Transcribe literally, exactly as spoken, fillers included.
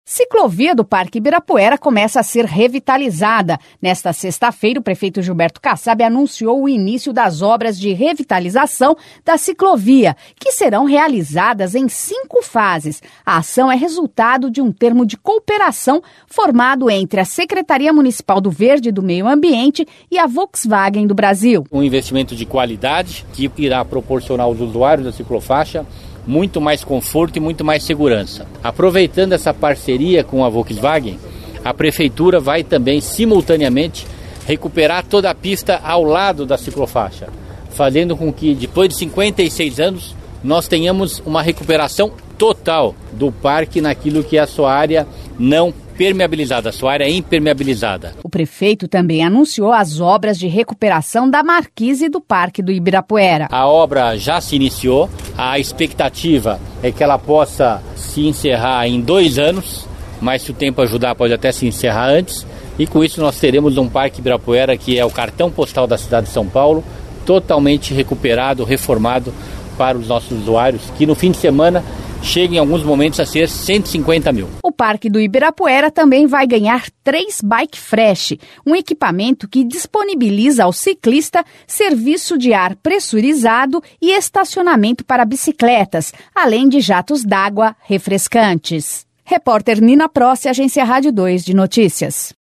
Ciclovia do Parque Ibirapuera começa a ser revitalizada. Nesta sexta-feira, o prefeito Gilberto Kassab anunciou o início das obras de revitalização da ciclovia, que serão realizadas em cinco fases. A ação é resultado de um termo de cooperação formado entre a Secretaria Municipal do Verde e do Meio Ambiente e a Volkswagen do Brasil. Um investimento de qualidade que irá proporcionar aos usuários da ciclofaixa muito mais conforto e muito mais segurança. Aproveitando essa parceria com a Volkswagen, a Prefeitura vai também simultaneamente recuperar toda a pista ao lado da ciclofaixa, fazendo com que depois de cinquenta e seis anos nós tenhamos uma recuperação total do parque naquilo que é a sua área não permeabilizada, a sua área impermeabilizada. O prefeito também anunciou as obras de recuperação da marquise do Parque do Ibirapuera. A obra já se iniciou, a expectativa é que ela possa se encerrar em dois anos, mas se o tempo ajudar pode até se encerrar antes, e com isso nós teremos um Parque Ibirapuera que é o cartão postal da cidade de São Paulo, totalmente recuperado, reformado para os nossos usuários, que no fim de semana chega em alguns momentos a ser cento e cinquenta mil. O Parque do Ibirapuera também vai ganhar três Bike Fresh, um equipamento que disponibiliza ao ciclista serviço de ar pressurizado e estacionamento para bicicletas, além de jatos d'água refrescantes. Repórter Nina Prossi, Agência Rádio dois de Notícias.